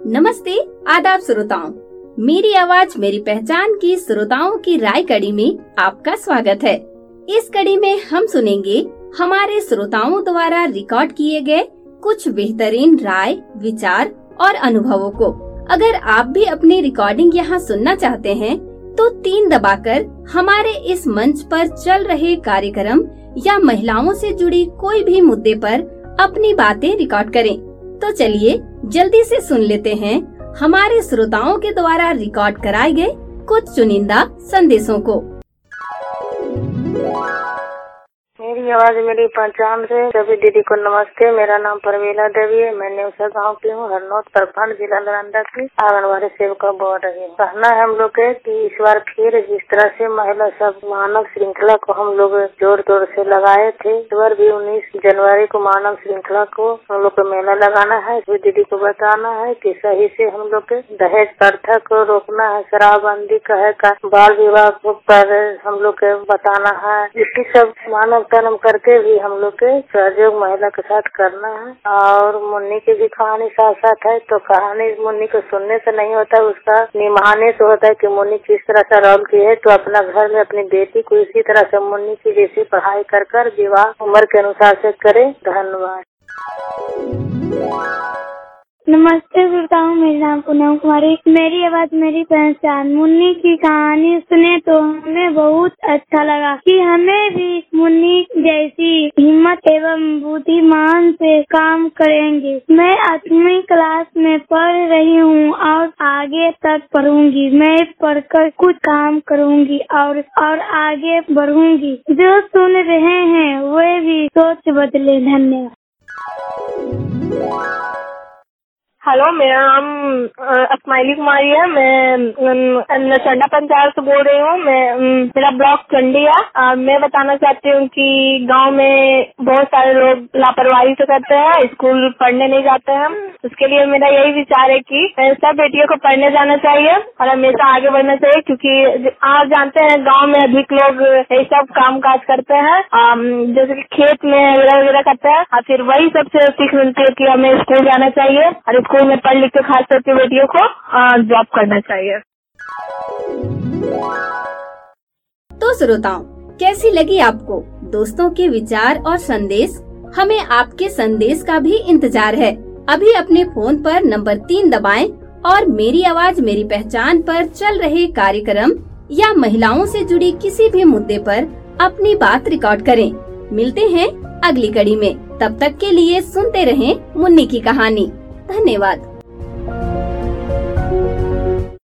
नमस्ते, आदाब श्रोताओं। मेरी आवाज मेरी पहचान की श्रोताओं की राय कड़ी में आपका स्वागत है। इस कड़ी में हम सुनेंगे हमारे श्रोताओं द्वारा रिकॉर्ड किए गए कुछ बेहतरीन राय, विचार और अनुभवों को। अगर आप भी अपनी रिकॉर्डिंग यहाँ सुनना चाहते हैं तो 3 दबाकर हमारे इस मंच पर चल रहे कार्यक्रम या महिलाओं से जुड़ी कोई भी मुद्दे पर अपनी बातें रिकॉर्ड करें। तो चलिए जल्दी से सुन लेते हैं हमारे श्रोताओं के द्वारा रिकॉर्ड कराए गए कुछ चुनिंदा संदेशों को। मेरी आवाज मेरी पहचान से सभी दीदी को नमस्ते। मेरा नाम परवीला देवी है। मैं नेवसा गाँव की हूँ, हरनौत प्रखंड, जिला नालंदा की आंगनबाड़ी सेविका बोल रही हूँ। कहना है हम लोग के कि इस बार फिर जिस तरह से महिला सब मानव श्रृंखला को हम लोग जोर तोड़ से लगाए थे, इस बार भी 19 जनवरी को मानव श्रृंखला को हम लोग को मेला लगाना है। सभी दीदी को बताना है कि सही से हम लोग के दहेज प्रथा को रोकना है, शराबबंदी कहे का, बाल विवाह पर हम लोग के बताना है। इसकी सब मानव कर्म करके भी हम लोग के सहयोग महिला के साथ करना है। और मुन्नी की भी कहानी साथ साथ है, तो कहानी मुन्नी को सुनने से नहीं होता, उसका निभाने से होता है कि मुन्नी किस तरह से रोल की है। तो अपना घर में अपनी बेटी को इसी तरह से मुन्नी की जैसी पढ़ाई कर विवाह उम्र के अनुसार से करे। धन्यवाद। नमस्ते श्रोताओं, मेरा नाम पूनम कुमारी। मेरी आवाज मेरी पहचान। मुन्नी की कहानी सुने तो हमें बहुत अच्छा लगा कि हमें भी मुन्नी जैसी हिम्मत एवं बुद्धिमान से काम करेंगे। मैं 8वीं क्लास में पढ़ रही हूँ और आगे तक पढ़ूंगी। मैं पढ़कर कुछ काम करूंगी और आगे बढ़ूंगी। जो सुन रहे हैं वे भी सोच बदले। धन्यवाद। हेलो, मेरा नाम स्माइली कुमारी है। मैं नचंडा पंचायत से बोल रही हूँ। मेरा ब्लॉक चंडी है। मैं बताना चाहती हूँ कि गांव में बहुत सारे लोग लापरवाही से करते हैं, स्कूल पढ़ने नहीं जाते हैं। उसके लिए मेरा यही विचार है कि सब बेटियों को पढ़ने जाना चाहिए और हमेशा आगे बढ़ना चाहिए, क्योंकि आप जानते हैं गाँव में अधिक लोग यही सब काम काज करते हैं, जैसे कि खेत में वगैरह करते हैं। और फिर वही सबसे सीख मिलती है कि हमें स्कूल जाना चाहिए और स्कूल में पढ़ लिख के खास करके बेटियों को जॉब करना चाहिए। तो श्रोताओं, कैसी लगी आपको दोस्तों के विचार और संदेश? हमें आपके संदेश का भी इंतजार है। अभी अपने फोन पर नंबर 3 दबाएं और मेरी आवाज मेरी पहचान पर चल रहे कार्यक्रम या महिलाओं से जुड़ी किसी भी मुद्दे पर अपनी बात रिकॉर्ड करें। मिलते हैं अगली कड़ी में। तब तक के लिए सुनते रहें मुन्नी की कहानी। धन्यवाद।